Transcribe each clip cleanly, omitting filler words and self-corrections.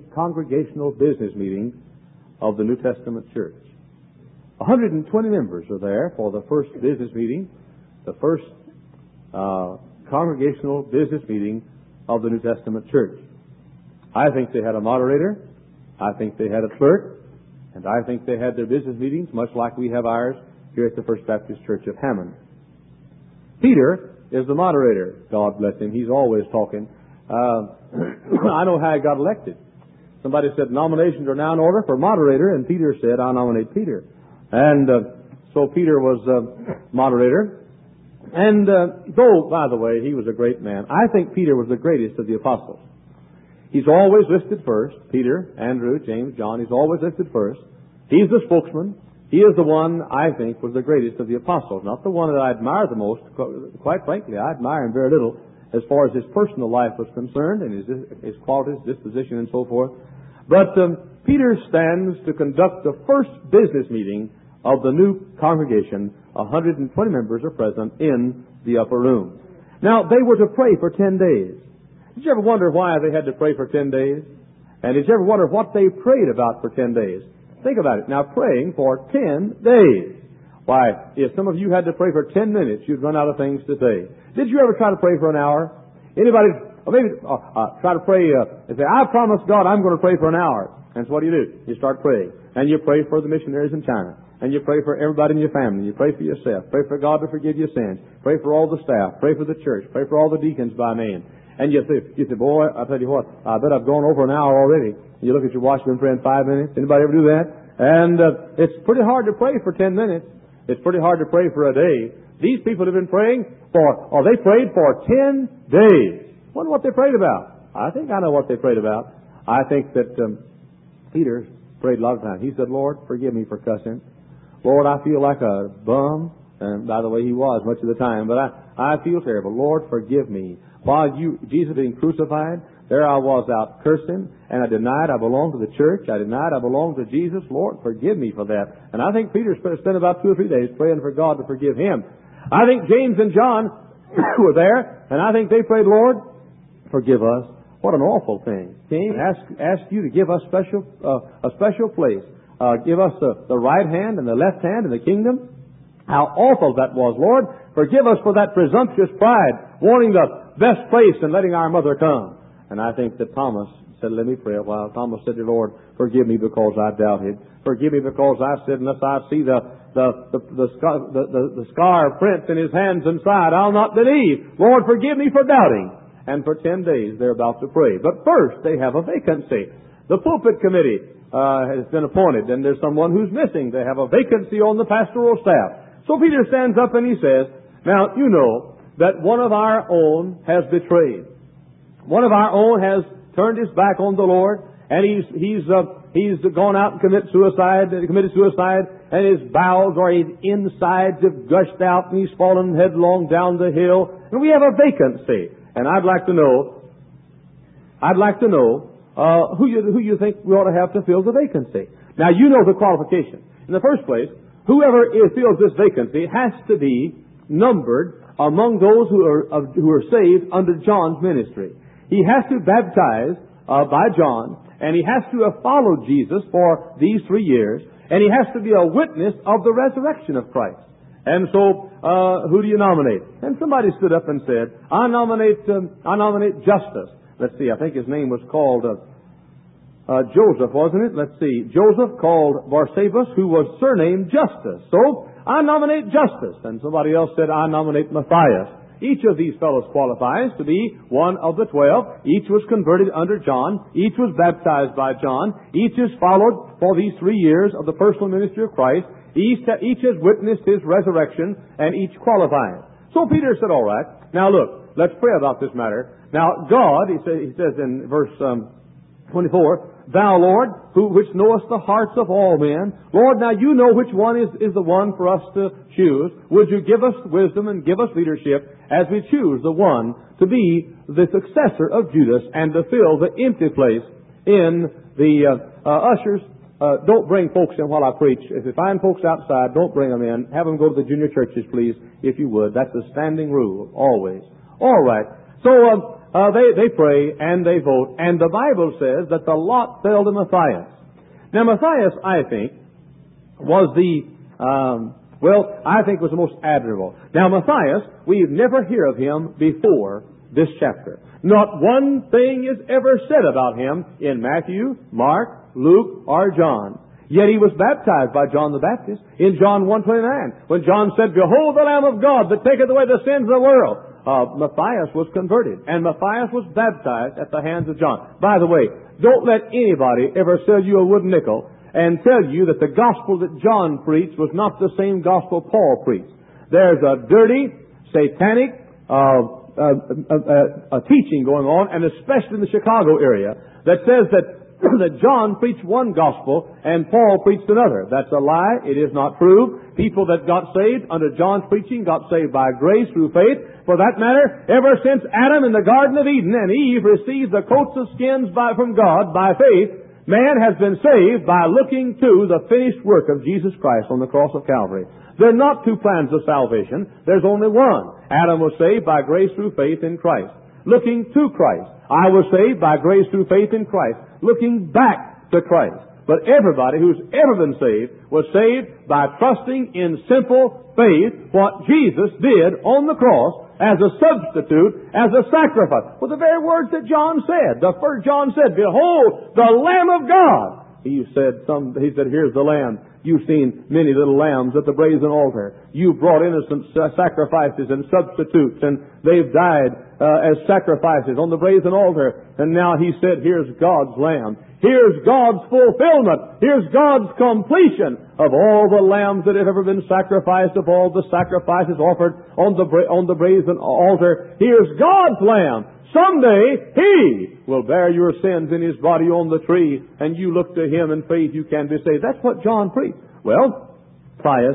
congregational business meeting of the New Testament church. 120 members are there for the first business meeting, the first congregational business meeting of the New Testament church. I think they had a moderator, I think they had a clerk, and I think they had their business meetings much like we have ours here at the First Baptist Church of Hammond. Peter is the moderator. God bless him. He's always talking. I know how he got elected. Somebody said nominations are now in order for moderator, and Peter said, I nominate Peter. And so Peter was moderator. And though, by the way, he was a great man, I think Peter was the greatest of the apostles. He's always listed first. Peter, Andrew, James, John, he's always listed first. He's the spokesman. He is the one, I think, was the greatest of the apostles. Not the one that I admire the most. Quite frankly, I admire him very little as far as his personal life was concerned and his qualities, disposition, and so forth. But Peter stands to conduct the first business meeting of the new congregation. 120 members are present in the upper room. Now, they were to pray for 10 days. Did you ever wonder why they had to pray for 10 days? And did you ever wonder what they prayed about for 10 days? Think about it. Now, praying for 10 days. Why, if some of you had to pray for 10 minutes, you'd run out of things to say. Did you ever try to pray for an hour? Anybody, or maybe try to pray and say, I promise God I'm going to pray for an hour. And so what do? You start praying. And you pray for the missionaries in China. And you pray for everybody in your family. You pray for yourself. Pray for God to forgive your sins. Pray for all the staff. Pray for the church. Pray for all the deacons by name. And you say, boy, I tell you what, I bet I've gone over an hour already. You look at your watch, been praying 5 minutes. Anybody ever do that? And it's pretty hard to pray for 10 minutes. It's pretty hard to pray for a day. These people have been praying they prayed for 10 days. Wonder what they prayed about. I think I know what they prayed about. I think that Peter prayed a lot of times. He said, Lord, forgive me for cussing. Lord, I feel like a bum. And by the way, he was much of the time. But I feel terrible. Lord, forgive me. While Jesus being crucified, there I was out cursing, and I denied I belonged to the church. I denied I belonged to Jesus. Lord, forgive me for that. And I think Peter spent about 2 or 3 days praying for God to forgive him. I think James and John were there, and I think they prayed, Lord, forgive us. What an awful thing. Came, asked you to give us a special place. Give us the right hand and the left hand in the kingdom. How awful that was, Lord. Forgive us for that presumptuous pride, wanting the best place and letting our mother come. And I think that Thomas said, let me pray a while. Thomas said to the Lord, forgive me because I doubted. Forgive me because I said, unless I see the scar prints in his hands and side, I'll not believe. Lord, forgive me for doubting. And for 10 days they're about to pray. But first they have a vacancy. The pulpit committee has been appointed, and there's someone who's missing. They have a vacancy on the pastoral staff. So Peter stands up and he says, now, you know that one of our own has betrayed. One of our own has turned his back on the Lord, and he's gone out and committed suicide, and his bowels or his insides have gushed out, and he's fallen headlong down the hill. And we have a vacancy. And I'd like to know who you think we ought to have to fill the vacancy. Now, you know the qualification. In the first place, whoever fills this vacancy has to be numbered among those who are saved under John's ministry. He has to baptize by John, and he has to have followed Jesus for these 3 years, and he has to be a witness of the resurrection of Christ. And so, who do you nominate? And somebody stood up and said, I nominate Justus. Let's see, I think his name was called Joseph, wasn't it? Let's see. Joseph called Barsabas, who was surnamed Justus. So, I nominate Justus. And somebody else said, I nominate Matthias. Each of these fellows qualifies to be one of the 12. Each was converted under John. Each was baptized by John. Each is followed for these 3 years of the personal ministry of Christ. Each has witnessed his resurrection, and each qualifies. So Peter said, all right, now look, let's pray about this matter. Now God, he says in verse 24, Thou, Lord, which knowest the hearts of all men. Lord, now you know which one is the one for us to choose. Would you give us wisdom and give us leadership as we choose the one to be the successor of Judas and to fill the empty place in the ushers. Don't bring folks in while I preach. If you find folks outside, don't bring them in. Have them go to the junior churches, please, if you would. That's a standing rule, always. All right. So they pray and they vote. And the Bible says that the lot fell to Matthias. Now, Matthias, I think, was was the most admirable. Now, Matthias, we never hear of him before this chapter. Not one thing is ever said about him in Matthew, Mark, Luke, or John. Yet he was baptized by John the Baptist in John 1:29, when John said, "Behold the Lamb of God that taketh away the sins of the world." Matthias was converted, and Matthias was baptized at the hands of John. By the way, don't let anybody ever sell you a wooden nickel and tell you that the gospel that John preached was not the same gospel Paul preached. There's a dirty, satanic a teaching going on, and especially in the Chicago area, that says that John preached one gospel and Paul preached another. That's a lie. It is not true. People that got saved under John's preaching got saved by grace through faith. For that matter, ever since Adam in the Garden of Eden and Eve received the coats of skins from God by faith, man has been saved by looking to the finished work of Jesus Christ on the cross of Calvary. There are not two plans of salvation. There's only one. Adam was saved by grace through faith in Christ, looking to Christ. I was saved by grace through faith in Christ, looking back to Christ. But everybody who's ever been saved was saved by trusting in simple faith what Jesus did on the cross as a substitute, as a sacrifice. Well, the very words that John said. The first John said, "Behold, the Lamb of God." He said, "Here's the Lamb. You've seen many little lambs at the brazen altar. You brought innocent sacrifices and substitutes, and they've died as sacrifices on the brazen altar." And now he said, "Here's God's Lamb. Here's God's fulfillment. Here's God's completion of all the lambs that have ever been sacrificed, of all the sacrifices offered on the brazen altar. Here's God's Lamb. Someday He will bear your sins in His body on the tree, and you look to Him in faith, you can be saved." That's what John preached. Well, Matthias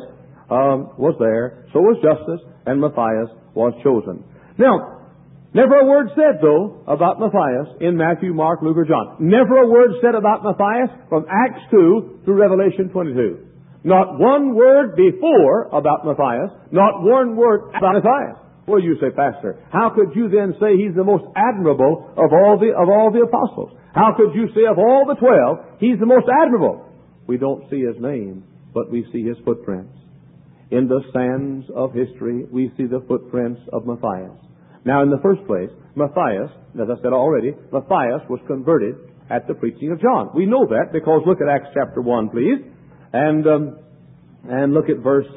was there, so was Justus, and Matthias was chosen. Now, never a word said, though, about Matthias in Matthew, Mark, Luke, or John. Never a word said about Matthias from Acts 2 through Revelation 22. Not one word before about Matthias, not one word about Matthias. Well, you say, "Pastor, how could you then say he's the most admirable of all the apostles? How could you say of all the 12, he's the most admirable?" We don't see his name, but we see his footprints. In the sands of history, we see the footprints of Matthias. Now, in the first place, Matthias, as I said already, Matthias was converted at the preaching of John. We know that because look at Acts chapter 1, please, and look at verse,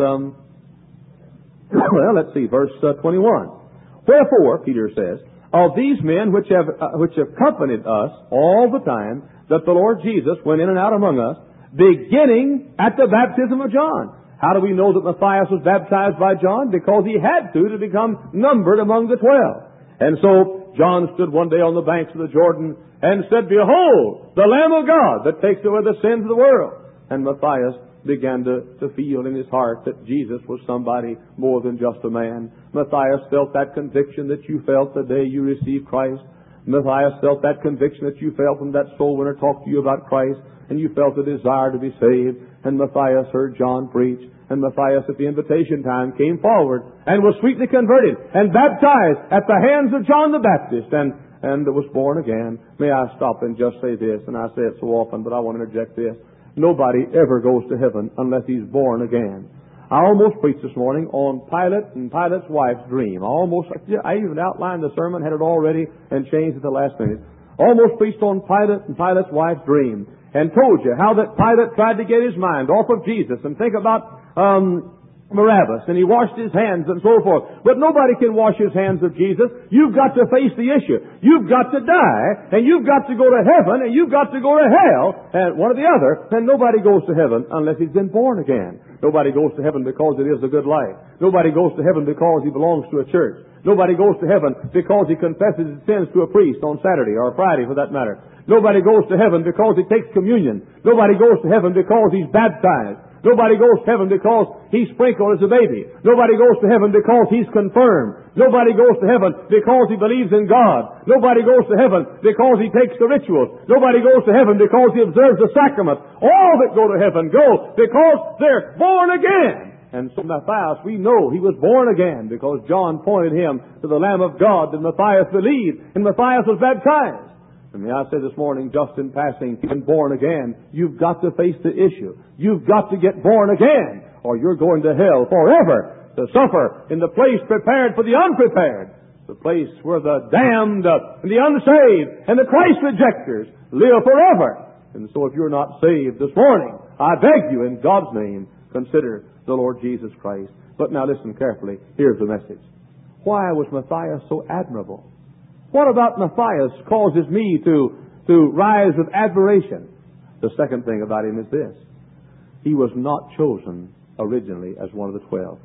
verse 21. "Wherefore," Peter says, "of these men which have accompanied us all the time that the Lord Jesus went in and out among us, beginning at the baptism of John." How do we know that Matthias was baptized by John? Because he had to become numbered among the 12. And so John stood one day on the banks of the Jordan and said, "Behold, the Lamb of God that takes away the sins of the world." And Matthias began to feel in his heart that Jesus was somebody more than just a man. Matthias felt that conviction that you felt the day you received Christ. Matthias felt that conviction that you felt when that soul winner talked to you about Christ, and you felt a desire to be saved. And Matthias heard John preach, and Matthias at the invitation time came forward and was sweetly converted and baptized at the hands of John the Baptist and was born again. May I stop and just say this, and I say it so often, but I want to interject this. Nobody ever goes to heaven unless he's born again. I almost preached this morning on Pilate and Pilate's wife's dream. I even outlined the sermon, had it all ready, and changed at the last minute. Almost preached on Pilate and Pilate's wife's dream, and told you how that Pilate tried to get his mind off of Jesus and think about Barabbas, and he washed his hands and so forth. But nobody can wash his hands of Jesus. You've got to face the issue. You've got to die, and you've got to go to heaven, and you've got to go to hell, and one or the other. And nobody goes to heaven unless he's been born again. Nobody goes to heaven because it is a good life. Nobody goes to heaven because he belongs to a church. Nobody goes to heaven because he confesses his sins to a priest on Saturday or Friday for that matter. Nobody goes to heaven because he takes communion. Nobody goes to heaven because he's baptized. Nobody goes to heaven because he's sprinkled as a baby. Nobody goes to heaven because he's confirmed. Nobody goes to heaven because he believes in God. Nobody goes to heaven because he takes the rituals. Nobody goes to heaven because he observes the sacrament. All that go to heaven go because they're born again. And so Matthias, we know he was born again because John pointed him to the Lamb of God, and Matthias believed, and Matthias was baptized. And may I say this morning, just in passing, you've been born again. You've got to face the issue. You've got to get born again, or you're going to hell forever to suffer in the place prepared for the unprepared, the place where the damned and the unsaved and the Christ rejectors live forever. And so if you're not saved this morning, I beg you in God's name, consider the Lord Jesus Christ. But now listen carefully. Here's the message. Why was Matthias so admirable? What about Matthias causes me to rise with admiration? The second thing about him is this. He was not chosen originally as one of the 12.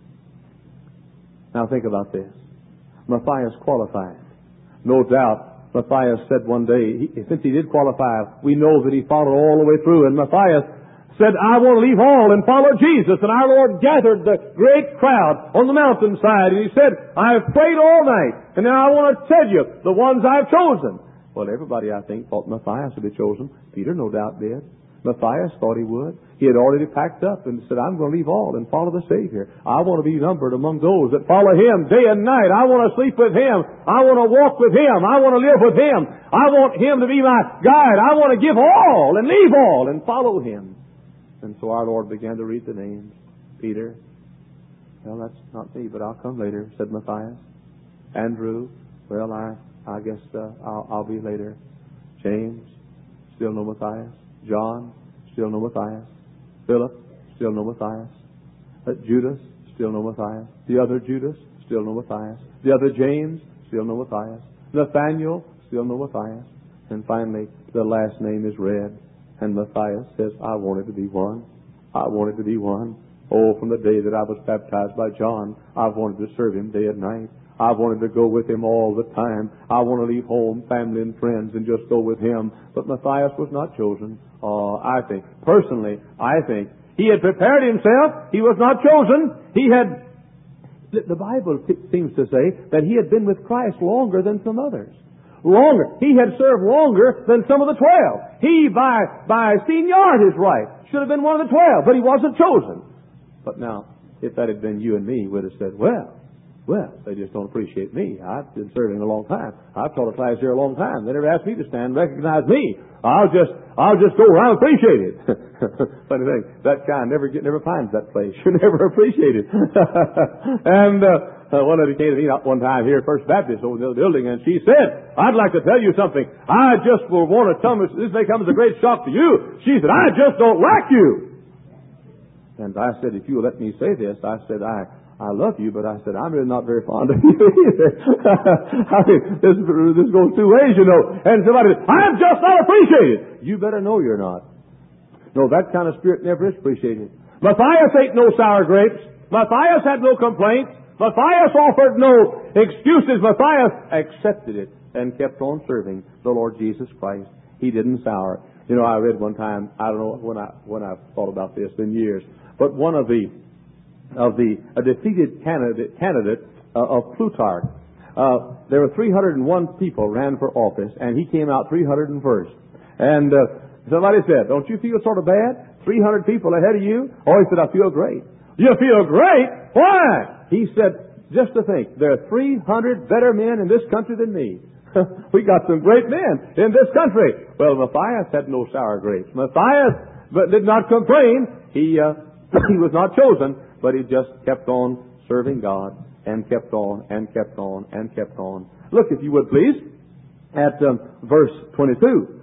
Now think about this. Matthias qualified. No doubt, Matthias said one day, since he did qualify, we know that he followed all the way through. And Matthias said, I want to leave all and follow Jesus. And our Lord gathered the great crowd on the mountainside. And he said, I've prayed all night. And now I want to tell you the ones I've chosen. Well, everybody, I think, thought Matthias would be chosen. Peter, no doubt, did. Matthias thought he would. He had already packed up and said, I'm going to leave all and follow the Savior. I want to be numbered among those that follow Him day and night. I want to sleep with Him. I want to walk with Him. I want to live with Him. I want Him to be my guide. I want to give all and leave all and follow Him. And so our Lord began to read the names. Peter. Well, that's not me, but I'll come later, said Matthias. Andrew. Well, I guess I'll be later. James. Still no Matthias. John. Still no Matthias. Philip. Still no Matthias. Judas. Still no Matthias. The other Judas. Still no Matthias. The other James. Still no Matthias. Nathaniel. Still no Matthias. And finally, the last name is read. And Matthias says, I wanted to be one. I wanted to be one. Oh, from the day that I was baptized by John, I've wanted to serve him day and night. I wanted to go with him all the time. I want to leave home, family, and friends and just go with him. But Matthias was not chosen. I think he had prepared himself. He was not chosen. The Bible seems to say that he had been with Christ longer than some others. Longer. He had served longer than some of the 12. He, by seniority, is right, should have been one of the 12, but he wasn't chosen. But now, if that had been you and me, we'd have said, well, they just don't appreciate me. I've been serving a long time. I've taught a class here a long time. They never asked me to stand and recognize me. I'll just go around appreciated. Funny thing, that kind never finds that place. You're never appreciated. And one lady came to me one time here at First Baptist over the building, and she said, I'd like to tell you something. I just will want to tell me, this may come as a great shock to you. She said, I just don't like you. And I said, if you'll let me say this, I said, I love you, but I said, I'm really not very fond of you either. I mean, this goes two ways, you know. And somebody says, I'm just not appreciated. You better know you're not. No, that kind of spirit never is appreciated. Matthias ate no sour grapes. Matthias had no complaints. Matthias offered no excuses. Matthias accepted it and kept on serving the Lord Jesus Christ. He didn't sour. You know, I read one time, I don't know when I thought about this in years, but one of a defeated candidate of Plutarch. There were 301 people ran for office, and he came out 301st. And somebody said, don't you feel sort of bad? 300 people ahead of you? Oh, he said, I feel great. You feel great? Why? He said, just to think, there are 300 better men in this country than me. We got some great men in this country. Well, Matthias had no sour grapes. Matthias did not complain. He was not chosen, but he just kept on serving God and kept on and kept on and kept on. Look, if you would please, at verse 22.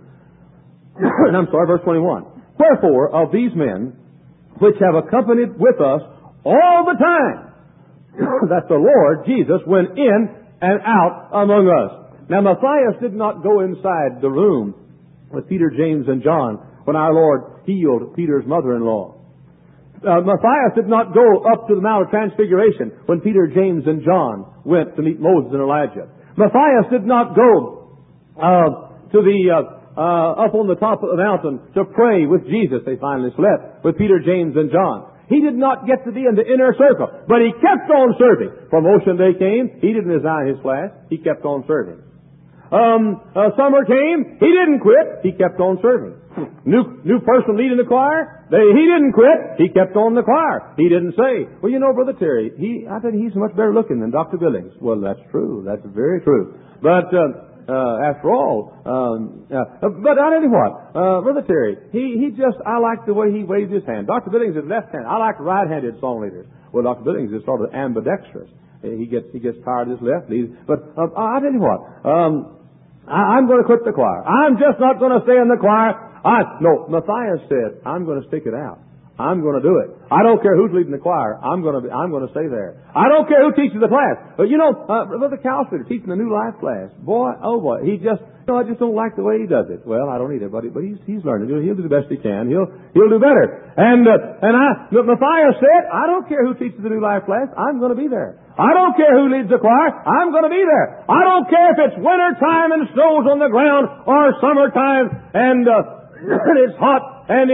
Verse 21. Wherefore, of these men which have accompanied with us all the time, that the Lord Jesus went in and out among us. Now, Matthias did not go inside the room with Peter, James, and John when our Lord healed Peter's mother-in-law. Matthias did not go up to the Mount of Transfiguration when Peter, James, and John went to meet Moses and Elijah. Matthias did not go up on the top of the mountain to pray with Jesus. They finally slept with Peter, James, and John. He did not get to be in the inner circle, but he kept on serving. Promotion day came. He didn't resign his class. He kept on serving. Summer came, he didn't quit. He kept on serving. New person leading the choir, he didn't quit. He kept on the choir. He didn't say, well, you know, Brother Terry, I think he's much better looking than Dr. Billings. Well, that's true. That's very true. But after all, but I tell you what, Brother Terry, I like the way he waved his hand. Dr. Billings is left-handed. I like right-handed song leaders. Well, Dr. Billings is sort of ambidextrous. He gets tired of his left lead. But I tell you what, I'm going to quit the choir. I'm just not going to stay in the choir. No, Matthias said, I'm going to stick it out. I'm going to do it. I don't care who's leading the choir. I'm going to stay there. I don't care who teaches the class. But you know, Brother Calspeter teaching the New Life class. Boy, oh boy, I just don't like the way he does it. Well, I don't either, but he's learning. He'll do the best he can. He'll do better. Matthias said, I don't care who teaches the New Life class. I'm going to be there. I don't care who leads the choir. I'm going to be there. I don't care if it's winter time and snow's on the ground or summertime and it's hot and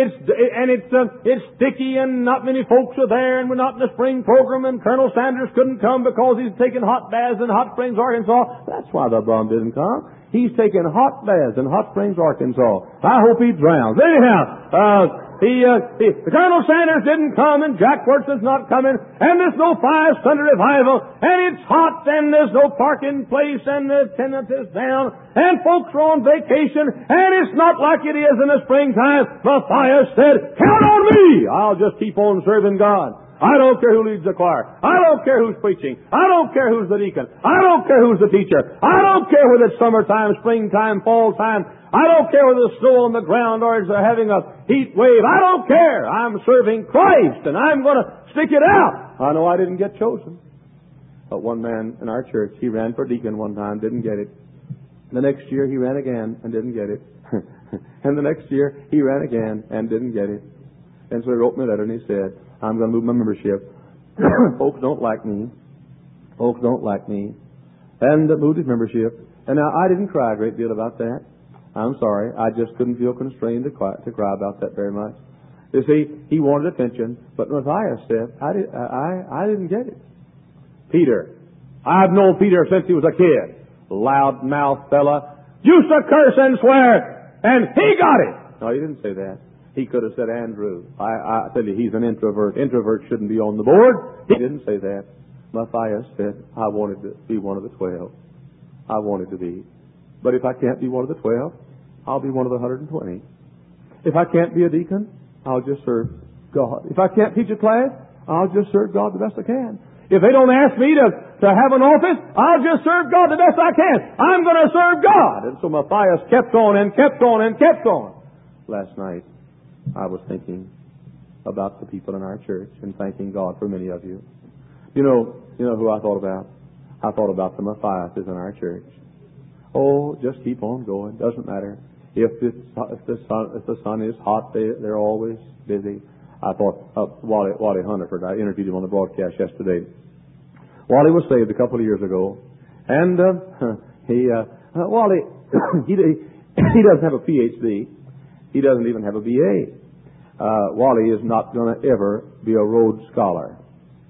it's sticky and not many folks are there and we're not in the spring program and Colonel Sanders couldn't come because he's taking hot baths in Hot Springs, Arkansas. That's why the bum didn't come. He's taking hot baths in Hot Springs, Arkansas. I hope he drowns. Anyhow, the Colonel Sanders didn't come and Jack Wirtz's not coming and there's no 5 Sunday revival and it's hot and there's no parking place and the attendance is down and folks are on vacation and it's not like it is in the springtime. Matthias said, count on me! I'll just keep on serving God. I don't care who leads the choir. I don't care who's preaching. I don't care who's the deacon. I don't care who's the teacher. I don't care whether it's summertime, springtime, fall time. I don't care whether there's snow on the ground or it's having a heat wave. I don't care. I'm serving Christ and I'm going to stick it out. I know I didn't get chosen. But one man in our church, he ran for deacon one time, didn't get it. The next year he ran again and didn't get it. And the next year he ran again and didn't get it. And so he wrote me a letter and he said, I'm going to move my membership. Folks don't like me. Folks don't like me. And moved his membership. And now I didn't cry a great deal about that. I'm sorry. I just couldn't feel constrained to cry about that very much. You see, he wanted attention, but Matthias said, I didn't get it. Peter. I've known Peter since he was a kid. Loud-mouthed fella. Used to curse and swear. And he got it. No, he didn't say that. He could have said Andrew. I tell you, he's an introvert. Introverts shouldn't be on the board. He didn't say that. Matthias said, I wanted to be one of the 12. I wanted to be. But if I can't be one of the 12, I'll be one of the 120. If I can't be a deacon, I'll just serve God. If I can't teach a class, I'll just serve God the best I can. If they don't ask me to have an office, I'll just serve God the best I can. I'm going to serve God. And so Matthias kept on and kept on and kept on. Last night, I was thinking about the people in our church and thanking God for many of you. You know who I thought about? I thought about the Matthiases in our church. Oh, just keep on going. Doesn't matter. If the sun is hot, they're always busy. I thought Wally Hunterford. I interviewed him on the broadcast yesterday. Wally was saved a couple of years ago, and Wally he doesn't have a PhD. He doesn't even have a BA. Wally is not going to ever be a Rhodes Scholar.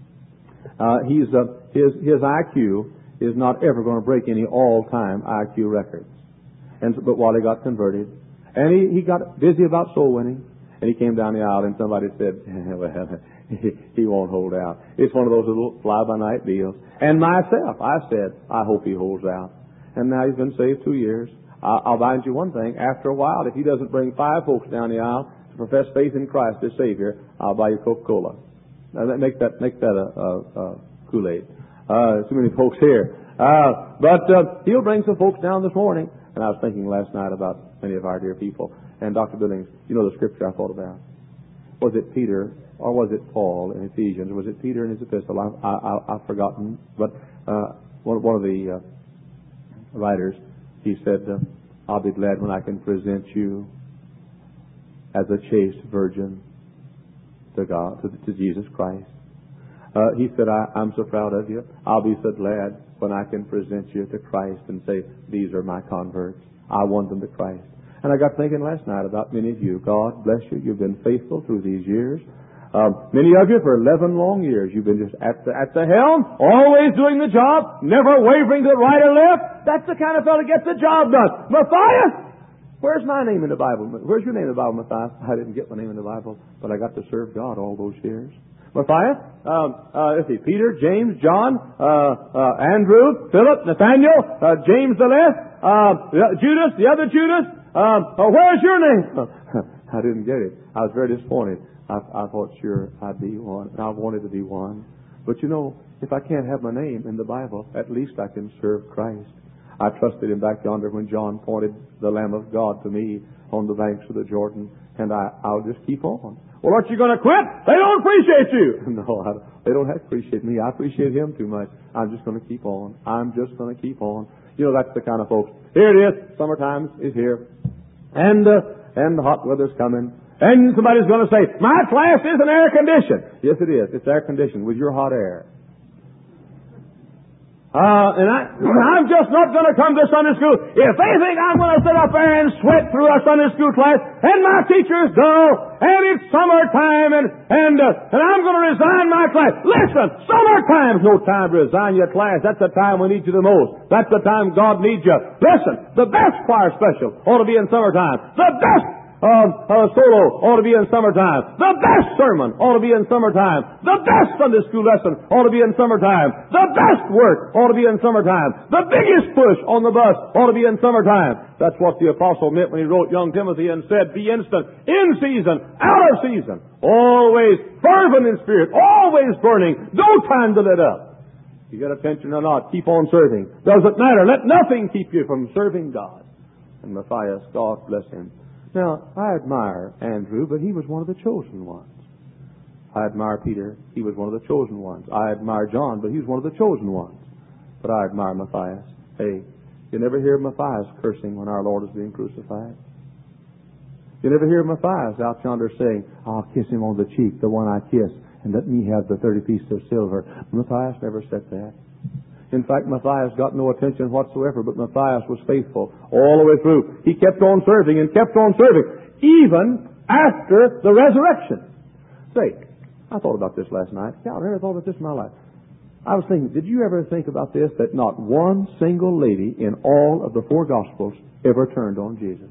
His IQ is not ever going to break any all-time IQ records. But Wally got converted, and he got busy about soul winning, and he came down the aisle, and somebody said, well, he won't hold out. It's one of those little fly-by-night deals. And myself, I said, I hope he holds out. And now he's been saved 2 years. I'll bind you one thing. After a while, if he doesn't bring 5 folks down the aisle to profess faith in Christ as Savior, I'll buy you Coca-Cola. Now, make that a Kool-Aid. Too many folks here. But he'll bring some folks down this morning. And I was thinking last night about many of our dear people. And Dr. Billings, you know the scripture I thought about. Was it Peter or was it Paul in Ephesians? Was it Peter in his epistle? I've forgotten. But one of the writers, he said, I'll be glad when I can present you as a chaste virgin to God, to Jesus Christ. He said, I'm so proud of you. I'll be so glad when I can present you to Christ and say, these are my converts. I won them to Christ. And I got thinking last night about many of you. God bless you. You've been faithful through these years. Many of you, for 11 long years, you've been just at the helm, always doing the job, never wavering to the right or left. That's the kind of fellow that gets the job done. Matthias, where's my name in the Bible? Where's your name in the Bible, Matthias? I didn't get my name in the Bible, but I got to serve God all those years. Matthias, let's see, Peter, James, John, Andrew, Philip, Nathaniel, James the Less, Judas, the other Judas. Where's your name? I didn't get it. I was very disappointed. I thought, sure, I'd be one. I wanted to be one. But you know, if I can't have my name in the Bible, at least I can serve Christ. I trusted Him back yonder when John pointed the Lamb of God to me on the banks of the Jordan, and I'll just keep on. Well, aren't you going to quit? They don't appreciate you. No, they don't have to appreciate me. I appreciate Him too much. I'm just going to keep on. I'm just going to keep on. You know, that's the kind of folks. Here it is. Summertime is here. And the hot weather's coming. And somebody's going to say, my class isn't air conditioned. Yes, it is. It's air conditioned with your hot air. And I'm just not going to come to Sunday school. If they think I'm going to sit up there and sweat through a Sunday school class, and my teacher's dull, and it's summertime, and I'm going to resign my class. Listen, summertime's no time to resign your class. That's the time we need you the most. That's the time God needs you. Listen, the best choir special ought to be in summertime. The best solo ought to be in summertime. The best sermon ought to be in summertime. The best Sunday school lesson ought to be in summertime. The best work ought to be in summertime. The biggest push on the bus ought to be in summertime. That's what the apostle meant when he wrote young Timothy and said, be instant, in season, out of season, always fervent in spirit, always burning, no time to let up. You get attention or not, keep on serving. Doesn't matter. Let nothing keep you from serving God. And Matthias, God bless him. Now, I admire Andrew, but he was one of the chosen ones. I admire Peter. He was one of the chosen ones. I admire John, but he was one of the chosen ones. But I admire Matthias. Hey, you never hear Matthias cursing when our Lord is being crucified. You never hear Matthias out yonder saying, I'll kiss him on the cheek, the one I kiss, and let me have the 30 pieces of silver. Matthias never said that. In fact, Matthias got no attention whatsoever, but Matthias was faithful all the way through. He kept on serving and kept on serving, even after the resurrection. Say, I thought about this last night. Yeah, I never thought about this in my life. I was thinking, did you ever think about this, that not one single lady in all of the 4 Gospels ever turned on Jesus?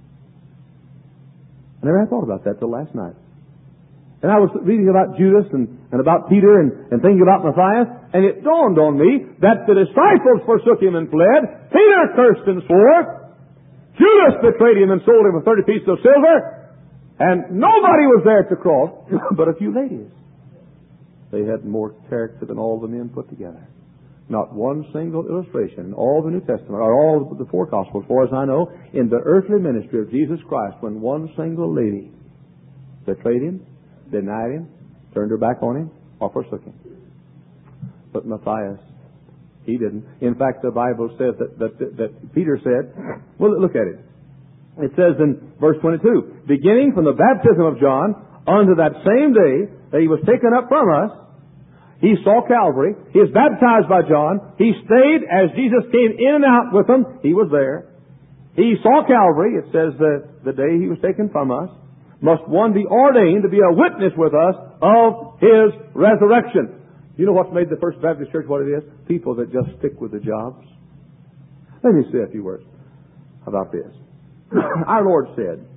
I never had thought about that till last night. And I was reading about Judas and about Peter and thinking about Matthias, and it dawned on me that the disciples forsook him and fled. Peter cursed and swore. Judas betrayed him and sold him for 30 pieces of silver. And nobody was there at the cross but a few ladies. They had more character than all the men put together. Not one single illustration in all the New Testament, or all the 4 Gospels, as far as I know, in the earthly ministry of Jesus Christ, when one single lady betrayed him, denied him, turned her back on him, or forsook him. But Matthias, he didn't. In fact, the Bible says that Peter said, well, look at it. It says in verse 22, beginning from the baptism of John unto that same day that he was taken up from us, he saw Calvary. He was baptized by John. He stayed as Jesus came in and out with them. He was there. He saw Calvary. It says the day he was taken from us. Must one be ordained to be a witness with us of His resurrection. You know what's made the First Baptist Church what it is? People that just stick with the jobs. Let me say a few words about this. Our Lord said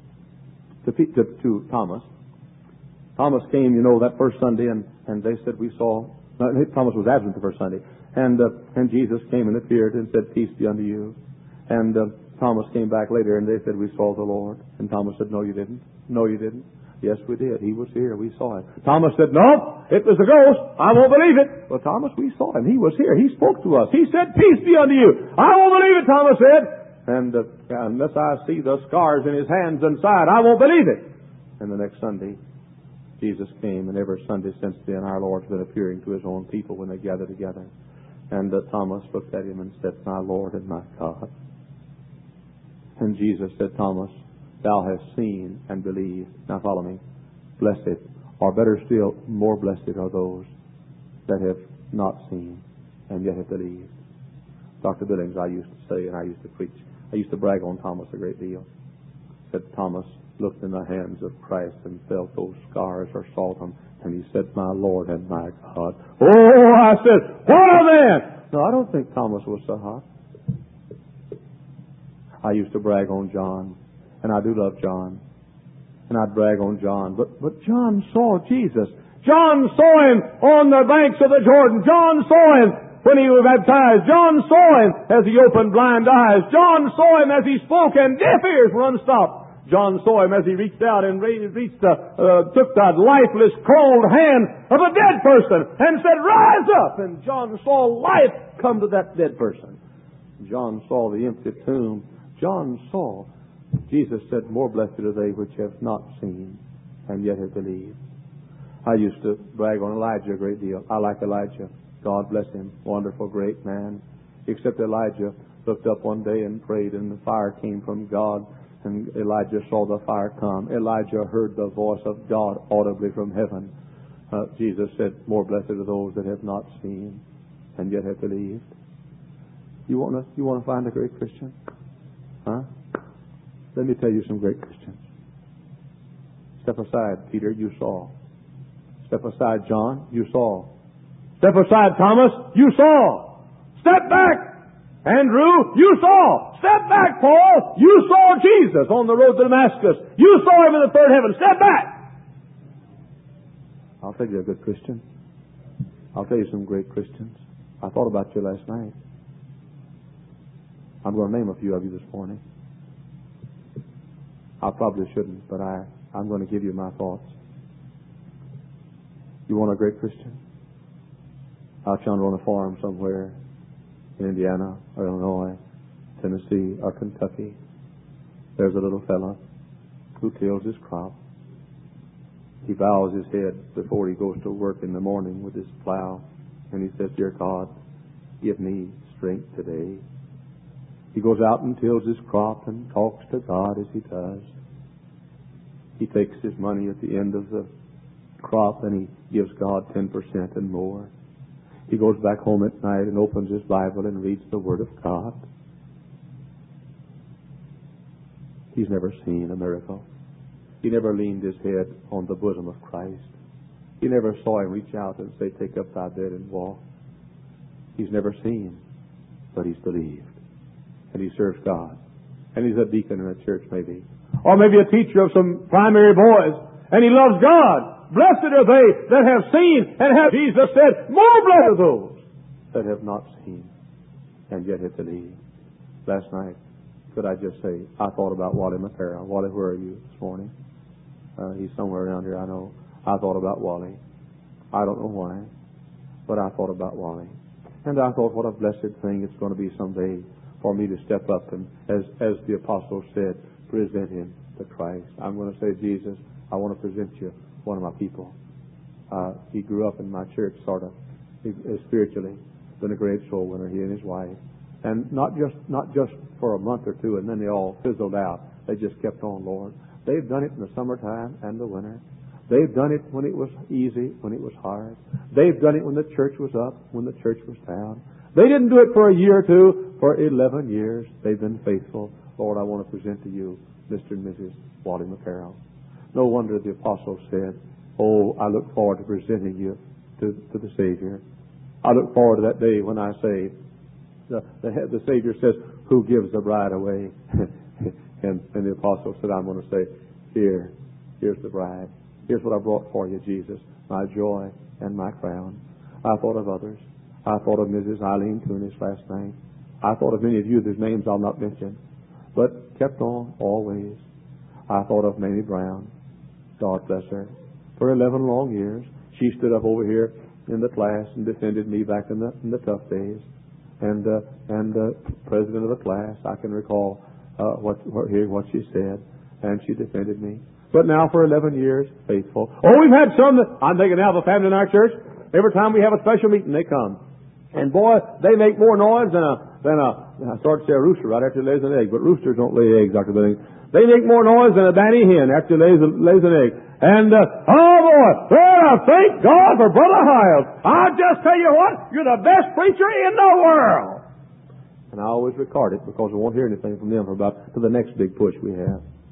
to Thomas. Thomas came, you know, that first Sunday, and they said we saw. Thomas was absent the first Sunday, and Jesus came and appeared and said, "Peace be unto you." And Thomas came back later, and they said, "We saw the Lord." And Thomas said, "No, you didn't. No, you didn't." "Yes, we did. He was here. We saw him." Thomas said, "No, it was a ghost. I won't believe it." "Well, Thomas, we saw him. He was here. He spoke to us. He said, 'Peace be unto you.'" "I won't believe it," Thomas said. And unless I see the scars in his hands and side, I won't believe it. And the next Sunday, Jesus came, and every Sunday since then, our Lord's been appearing to His own people when they gather together. And Thomas looked at Him and said, "My Lord and my God." And Jesus said, "Thomas, thou hast seen and believed." Now follow me. Blessed, or better still, more blessed are those that have not seen and yet have believed. Dr. Billings, I used to say, and I used to preach, I used to brag on Thomas a great deal. Said, "Thomas, looked in the hands of Christ and felt those scars or saw them, and he said, "My Lord and my God." Oh, I said, "What then?" No, I don't think Thomas was so hot. I used to brag on John, and I do love John, and I'd brag on John, but John saw Jesus. John saw him on the banks of the Jordan. John saw him when he was baptized. John saw him as he opened blind eyes. John saw him as he spoke, and deaf ears were unstopped. John saw him as he reached out and took the lifeless, cold hand of a dead person and said, "Rise up!" And John saw life come to that dead person. John saw the empty tomb. John saw. Jesus said, "More blessed are they which have not seen and yet have believed." I used to brag on Elijah a great deal. I like Elijah. God bless him. Wonderful, great man. Except Elijah looked up one day and prayed, and the fire came from God, and Elijah saw the fire come. Elijah heard the voice of God audibly from heaven. Jesus said, "More blessed are those that have not seen and yet have believed." You want to find a great Christian? Huh? Let me tell you some great Christians. Step aside, Peter, you saw. Step aside, John, you saw. Step aside, Thomas, you saw. Step back, Andrew, you saw. Step back, Paul, you saw Jesus on the road to Damascus. You saw him in the third heaven. Step back. I'll tell you a good Christian. I'll tell you some great Christians. I thought about you last night. I'm going to name a few of you this morning. I probably shouldn't, but I'm going to give you my thoughts. You want a great Christian? Out yonder on a farm somewhere in Indiana or Illinois, Tennessee or Kentucky, there's a little fella who tills his crop. He bows his head before he goes to work in the morning with his plow, and he says, "Dear God, give me strength today." He goes out and tills his crop and talks to God as he does. He takes his money at the end of the crop and he gives God 10% and more. He goes back home at night and opens his Bible and reads the Word of God. He's never seen a miracle. He never leaned his head on the bosom of Christ. He never saw him reach out and say, "Take up thy bed and walk." He's never seen, but he's believed. And he serves God. And he's a deacon in a church maybe. Or maybe a teacher of some primary boys. And he loves God. Blessed are they that have seen and have, Jesus said, more blessed are those that have not seen and yet have believed. Last night, could I just say, I thought about Wally McCarroll. Wally, where are you this morning? He's somewhere around here, I know. I thought about Wally. I don't know why, but I thought about Wally. And I thought, what a blessed thing it's going to be someday for me to step up and, as the apostle said, present him to Christ. I'm going to say, "Jesus, I want to present you one of my people." He grew up in my church, sort of, spiritually. Been a great soul winner, he and his wife. And not just for a month or two, and then they all fizzled out. They just kept on, Lord. They've done it in the summertime and the winter. They've done it when it was easy, when it was hard. They've done it when the church was up, when the church was down. They didn't do it for a year or two. For 11 years, they've been faithful. Lord, I want to present to you Mr. and Mrs. Wally McCarroll. No wonder the apostle said, "Oh, I look forward to presenting you to the Savior." I look forward to that day when I say, the Savior says, "Who gives the bride away?" and the apostle said, I'm going to say, here's the bride. Here's what I brought for you, Jesus, my joy and my crown. I thought of others. I thought of Mrs. Eileen Tunis last night. I thought of many of you whose names I'll not mention, but kept on always. I thought of Mamie Brown. God bless her. For 11 long years, she stood up over here in the class and defended me back in the tough days. And president of the class, I can recall hearing what she said, and she defended me. But now for 11 years, faithful. Oh, we've had some that, I'm thinking now of a family in our church. Every time we have a special meeting, they come. And boy, they make more noise than I started to say a rooster right after it lays an egg. But roosters don't lay eggs, Dr. Billings. They make more noise than a banty hen after it lays an egg. And, oh boy, well, I thank God for Brother Hiles. I'll just tell you what, you're the best preacher in the world. And I always record it because I won't hear anything from them for about to the next big push we have.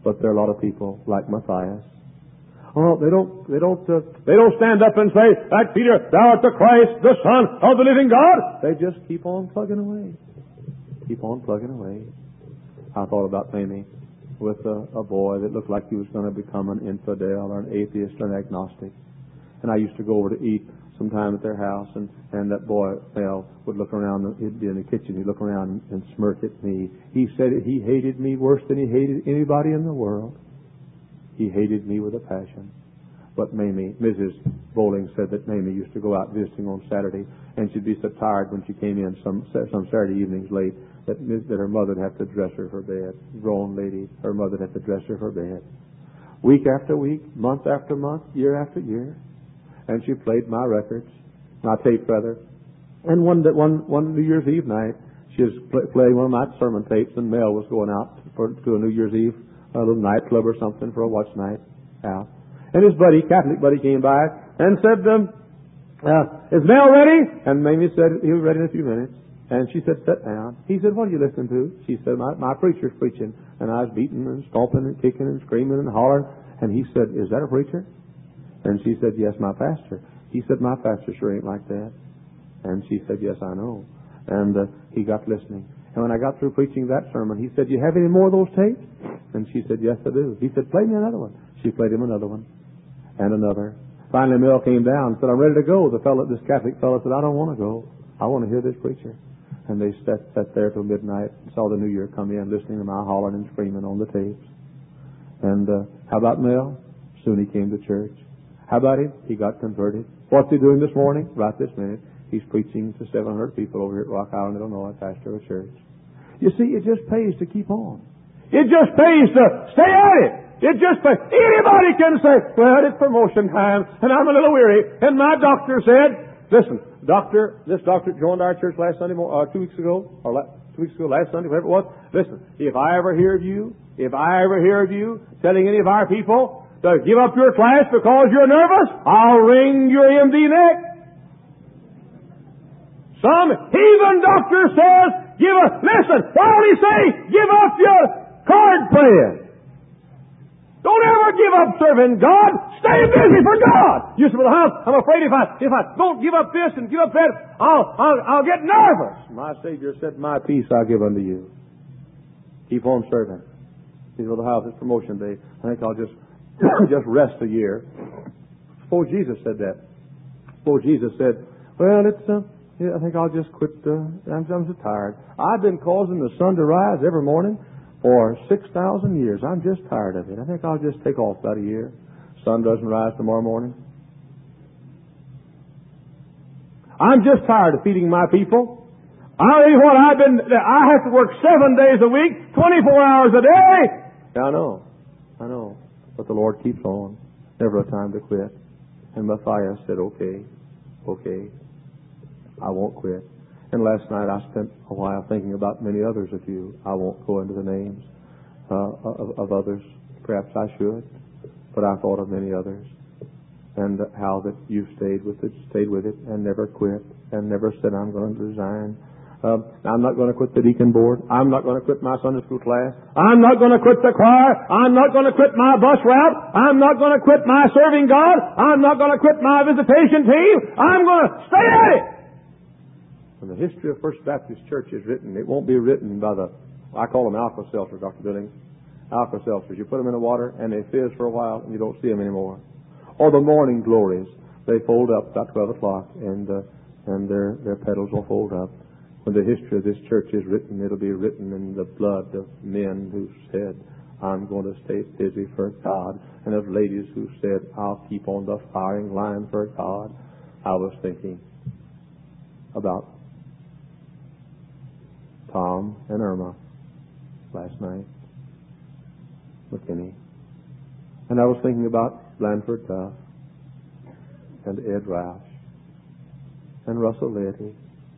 But there are a lot of people like Matthias. Oh, they don't stand up and say, "That Peter, thou art the Christ, the Son of the living God." They just keep on plugging away. Keep on plugging away. I thought about Mamie with a boy that looked like he was going to become an infidel or an atheist or an agnostic. And I used to go over to eat sometime at their house, and that boy, Mel, would look around. He'd be in the kitchen. He'd look around and smirk at me. He said he hated me worse than he hated anybody in the world. He hated me with a passion. But Mamie, Mrs. Bowling, said that Mamie used to go out visiting on Saturday, and she'd be so tired when she came in some Saturday evenings late that her mother would have to dress her for bed. Grown lady, her mother would have to dress her for bed. Week after week, month after month, year after year. And she played my records, my tape rather. And one New Year's Eve night, she was playing one of my sermon tapes, and Mel was going out to a New Year's Eve, a little nightclub or something for a watch night out. And his buddy, Catholic buddy, came by and said, "Is Mel ready?" And Mamie said he was ready in a few minutes. And she said, "Sit down." He said, "What are you listening to?" She said, my preacher's preaching. And I was beating and stomping and kicking and screaming and hollering. And he said, "Is that a preacher?" And she said, "Yes, my pastor." He said, "My pastor sure ain't like that." And she said, "Yes, I know." And he got listening. And when I got through preaching that sermon, he said, "You have any more of those tapes?" And she said, "Yes, I do." He said, "Play me another one." She played him another one and another. Finally, Mel came down and said, "I'm ready to go." This Catholic fellow said, "I don't want to go. I want to hear this preacher." And they sat there till midnight and saw the New Year come in, listening to my hollering and screaming on the tapes. And how about Mel? Soon he came to church. How about him? He got converted. What's he doing this morning? Right this minute. He's preaching to 700 people over here at Rock Island, Illinois, pastor of a church. You see, it just pays to keep on. It just pays to stay at it. It just pays. Anybody can say, "Well, it's promotion time, and I'm a little weary." And my doctor said, "Listen, this doctor joined our church last Sunday, 2 weeks ago, last Sunday, whatever it was. Listen, if I ever hear of you telling any of our people to give up your class because you're nervous, I'll wring your MD neck." Some heathen doctor says, listen, why don't he say, give up your card playing? Don't ever give up serving God. Stay busy for God. You say, "Well, I'm afraid if I don't give up this and give up that, I'll get nervous." My Savior said, "My peace I give unto you." Keep on serving. He said, "Well, how's this promotion day? I think I'll just rest a year." Suppose Jesus said that. Suppose Jesus said, "Well, I think I'll just quit. I'm so tired. I've been causing the sun to rise every morning for 6,000 years. I'm just tired of it. I think I'll just take off about a year. Sun doesn't rise tomorrow morning. I'm just tired of feeding my people. I tell you what, I have to work 7 days a week, 24 hours a day." Yeah, I know. But the Lord keeps on. Never a time to quit. And Matthias said, okay, I won't quit. And last night I spent a while thinking about many others of you. I won't go into the names of others. Perhaps I should. But I thought of many others. And how that you stayed with it, and never quit, and never said, "I'm going to resign." I'm not going to quit the deacon board. I'm not going to quit my Sunday school class. I'm not going to quit the choir. I'm not going to quit my bus route. I'm not going to quit my serving God. I'm not going to quit my visitation team. I'm going to stay at it. When the history of First Baptist Church is written, it won't be written by I call them Alka-Seltzers, Dr. Billings. Alka-Seltzers. You put them in the water and they fizz for a while and you don't see them anymore. Or the morning glories. They fold up about 12 o'clock and their petals will fold up. When the history of this church is written, it'll be written in the blood of men who said, "I'm going to stay busy for God," and of ladies who said, "I'll keep on the firing line for God." I was thinking about Tom and Irma last night, McKinney. And I was thinking about Blanford Duff and Ed Roush and Russell Leahy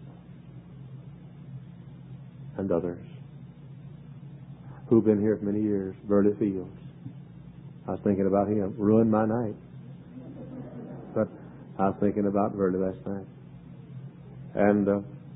and others who've been here for many years. Burley Fields. I was thinking about him. Ruined my night. But I was thinking about Burley last night. And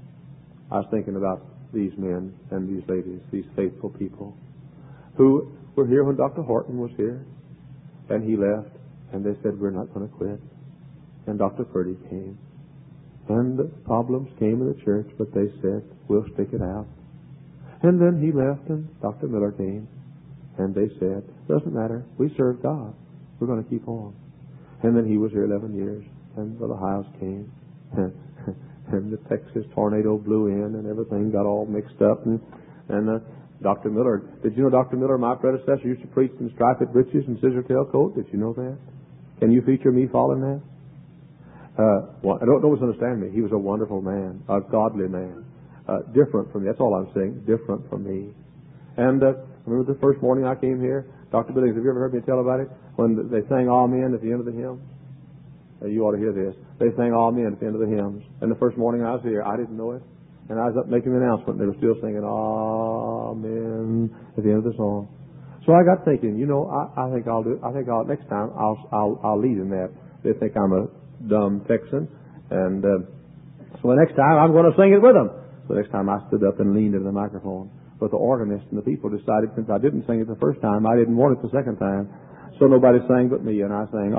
I was thinking about these men and these ladies, these faithful people, who were here when Dr. Horton was here. And he left, and they said, we're not going to quit. And Dr. Purdy came. And the problems came in the church, but they said, we'll stick it out. And then he left, and Dr. Miller came. And they said, doesn't matter, we serve God. We're going to keep on. And then he was here 11 years, and Brother Hiles came. And the Texas tornado blew in, and everything got all mixed up. And Dr. Miller, did you know Dr. Miller, my predecessor, used to preach in striped breeches and scissor tail coat? Did you know that? Can you feature me following that? Don't misunderstand me. He was a wonderful man, a godly man. Different from me. That's all I'm saying. Different from me. And I remember the first morning I came here, Dr. Billings, have you ever heard me tell about it? When they sang Amen at the end of the hymn? You ought to hear this. They sang Amen at the end of the hymns. And the first morning I was here, I didn't know it. And I was up making the announcement, and they were still singing Amen at the end of the song. So I got thinking, I think I'll do it. I think next time I'll lead in that. They think I'm a dumb Texan. And so the next time I'm going to sing it with them. So the next time I stood up and leaned into the microphone. But the organist and the people decided since I didn't sing it the first time, I didn't want it the second time. So nobody sang but me, and I sang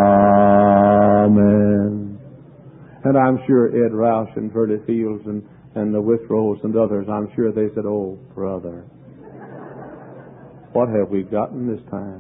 Amen. And I'm sure Ed Roush and Ferdy Fields and the Withrows and others, I'm sure they said, oh, brother, what have we gotten this time?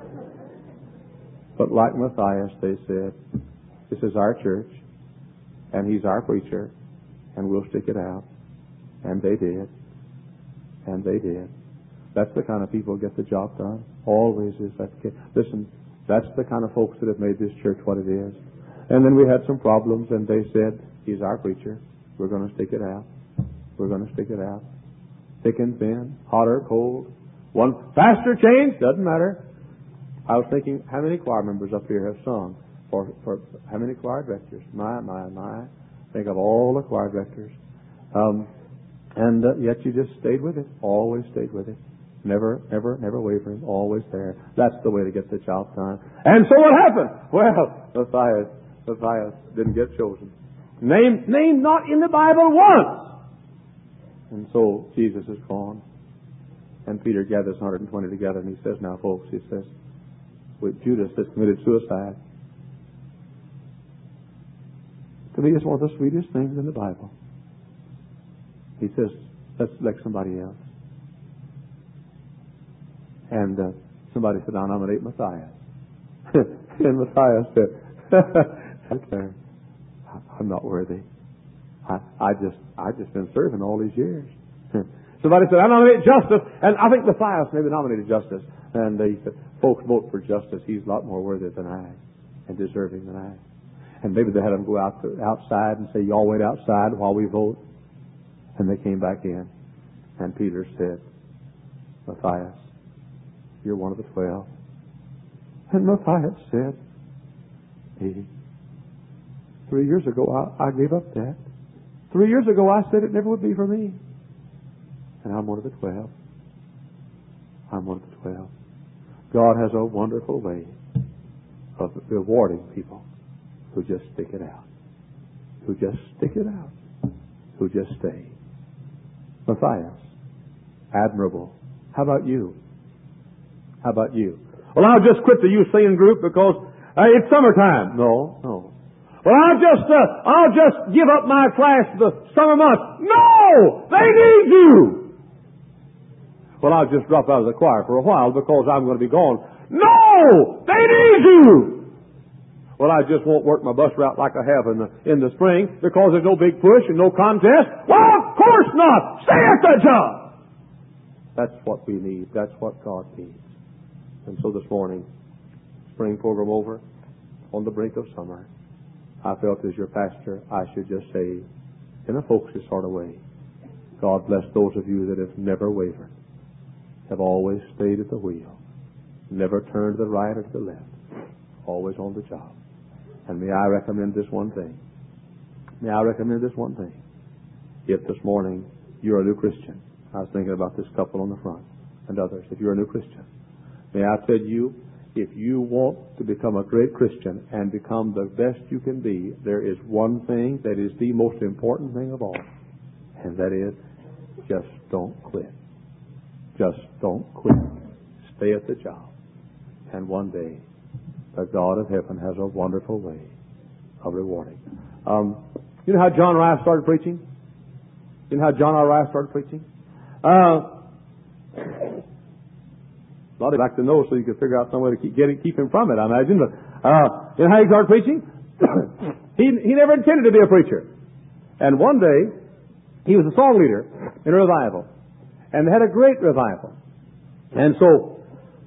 But like Matthias, they said, this is our church, and he's our preacher, and we'll stick it out. And they did. And they did. That's the kind of people who get the job done. Always is that the case. Listen, that's the kind of folks that have made this church what it is. And then we had some problems, and they said, he's our preacher. We're going to stick it out. We're going to stick it out. Thick and thin, hot or cold. One faster change, doesn't matter. I was thinking, how many choir members up here have sung? For how many choir directors? My. Think of all the choir directors. And yet you just stayed with it. Always stayed with it. Never wavering. Always there. That's the way to get the job done. And so what happened? Well, Matthias didn't get chosen. Named not in the Bible once. And so Jesus is gone. And Peter gathers 120 together, and he says, now, folks, he says, with Judas has committed suicide. To me, it's one of the sweetest things in the Bible. He says, let's select somebody else. And somebody said, I'll nominate Matthias. And Matthias said, okay, I'm not worthy. I just been serving all these years. Somebody said, I nominate Justice. And I think Matthias maybe nominated Justice. And they said, folks, vote for Justice. He's a lot more worthy than I and deserving than I. And maybe they had him go outside and say, y'all wait outside while we vote. And they came back in. And Peter said, Matthias, you're one of the 12. And Matthias said, 3 years ago I gave up that. 3 years ago I said it never would be for me. And I'm one of the 12. I'm one of the 12. God has a wonderful way of rewarding people who just stick it out. Who just stick it out. Who just stay. Matthias, admirable. How about you? How about you? Well, I'll just quit the youth singing group because it's summertime. No. Well, I'll just give up my class for the summer months. No! They need you! Well, I'll just drop out of the choir for a while because I'm going to be gone. No! They need you! Well, I just won't work my bus route like I have in the spring because there's no big push and no contest. Well, of course not! Stay at the job! That's what we need. That's what God needs. And so this morning, spring program over, on the brink of summer, I felt as your pastor, I should just say, in a folksy sort of way, God bless those of you that have never wavered, have always stayed at the wheel, never turned to the right or to the left, always on the job. And may I recommend this one thing. If this morning you're a new Christian, I was thinking about this couple on the front and others, if you're a new Christian, may I tell you, if you want to become a great Christian and become the best you can be, there is one thing that is the most important thing of all, and that is just don't quit. Just don't quit. Stay at the job. And one day, the God of heaven has a wonderful way of rewarding. You know how John Rice started preaching? You know how John R. Rice started preaching? A lot of like to know so you could figure out some way to keep him from it, I imagine. But you know how he started preaching? He never intended to be a preacher. And one day, he was a song leader in a revival. And they had a great revival. And so,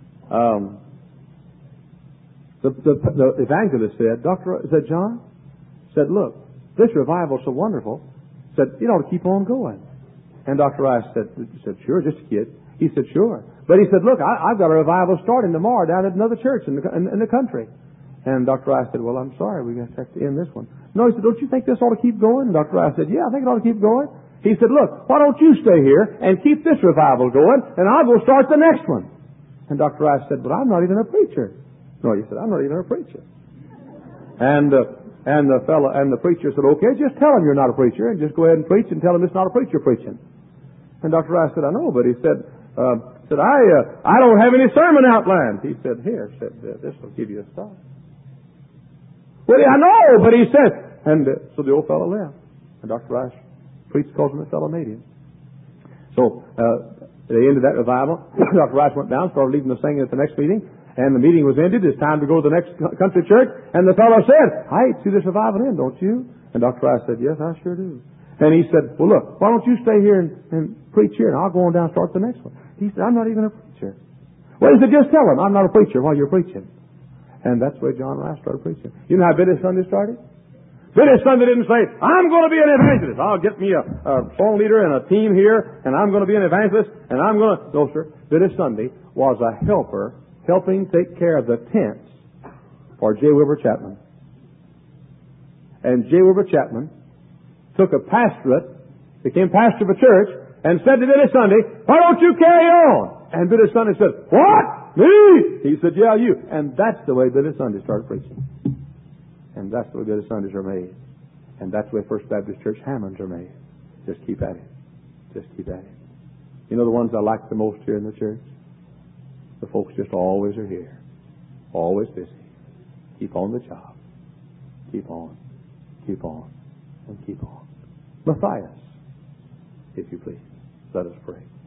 the evangelist said, John, said, look, this revival is so wonderful, said, it ought to keep on going. And Dr. Rice said, sure, just a kid. He said, sure. But he said, look, I've got a revival starting tomorrow down at another church in the country. And Dr. Rice said, well, I'm sorry, we have to end this one. No, he said, don't you think this ought to keep going? And Dr. Rice said, yeah, I think it ought to keep going. He said, look, why don't you stay here and keep this revival going, and I'll go start the next one. And Dr. Rice said, but I'm not even a preacher. No, he said, I'm not even a preacher. And the preacher said, okay, just tell him you're not a preacher, and just go ahead and preach and tell him it's not a preacher preaching. And Dr. Rice said, I know, but he said, I don't have any sermon outlined. He said, here, this will give you a start. Well, I know, but he said, and so the old fellow left. And Dr. Rice preached because the fellow made him. So, at the end of that revival, Dr. Rice went down, started leading the singing at the next meeting, and the meeting was ended. It's time to go to the next country church. And the fellow said, I hate to see this revival end, don't you? And Dr. Rice said, yes, I sure do. And he said, well, look, why don't you stay here and preach here, and I'll go on down and start the next one. He said, I'm not even a preacher. Well, he said, just tell him I'm not a preacher while you're preaching. And that's where John Rice started preaching. You know how Billy Sunday started? Billy Sunday didn't say, I'm going to be an evangelist. I'll get me a song leader and a team here, and I'm going to be an evangelist, and I'm going to... No, sir. Billy Sunday was a helper, helping take care of the tents for J. Wilbur Chapman. And J. Wilbur Chapman took a pastorate, became pastor of a church, and said to Billy Sunday, why don't you carry on? And Billy Sunday said, what? Me? He said, yeah, you. And that's the way Billy Sunday started preaching. And that's the way Billy Sundays are made. And that's the way First Baptist Church Hammonds are made. Just keep at it. Just keep at it. You know the ones I like the most here in the church? The folks just always are here. Always busy. Keep on the job. Keep on. Keep on. And keep on. Matthias, if you please. Let us pray.